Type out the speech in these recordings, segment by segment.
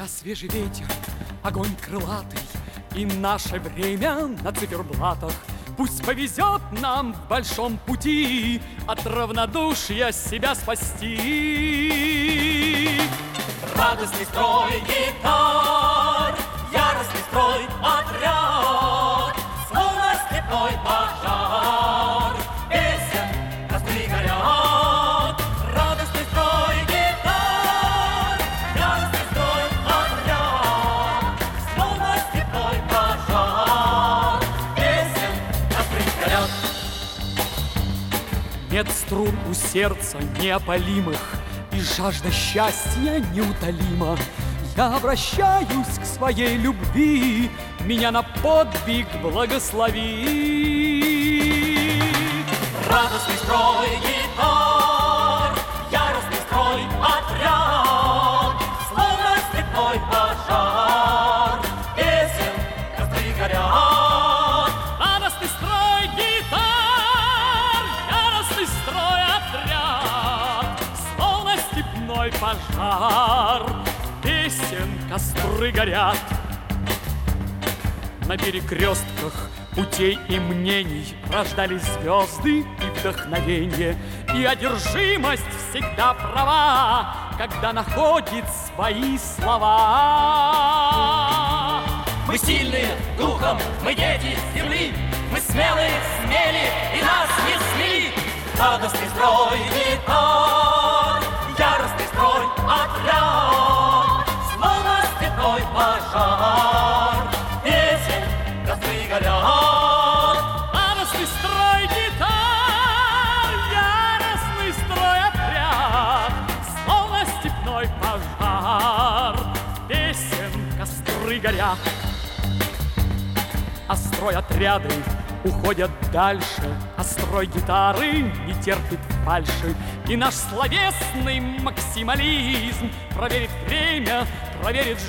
свежий ветер, огонь крылатый, и наше время на циферблатах. Пусть повезет нам в большом пути от равнодушия себя спасти. Радостный строй гитар, яростный строй отряд, словно степной пожар, песен костры горят. Радостный строй гитар, яростный строй отряд, словно степной пожар, песен костры горят. Нет струн у сердца неопалимых, и жажда счастья неутолима. Я обращаюсь к своей любви, меня на подвиг благослови. Радостный строй гитар, яростный строй отряд, словно степной пожар, песен костры горят. Радостный строй гитар, яростный строй отряд, словно степной пожар, песен костры горят. На перекрестках путей и мнений рождались звезды и вдохновенье, и одержимость всегда права, когда находит свои слова. Мы сильные духом, мы дети земли, мы смелые, смели и нас не смели. Радостный строй гитар, яростный строй отряд, словно степной пожар, песен костры горят. Радостный строй гитар, яростный строй отряд, словно степной пожар, песен костры горят. А строй отряды уходят дальше, а строй гитары не терпит фальши. И наш словесный максимализм проверит время, проверит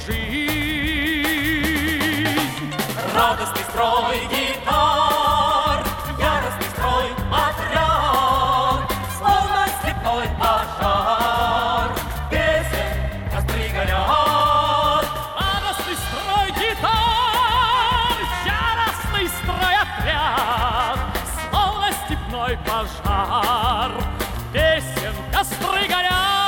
жизнь. Радостный строй гитар, яростный строй отряд, словно степной пожар, песен костры горят. Радостный строй гитар, яростный строй отряд, словно степной пожар, песен костры горят.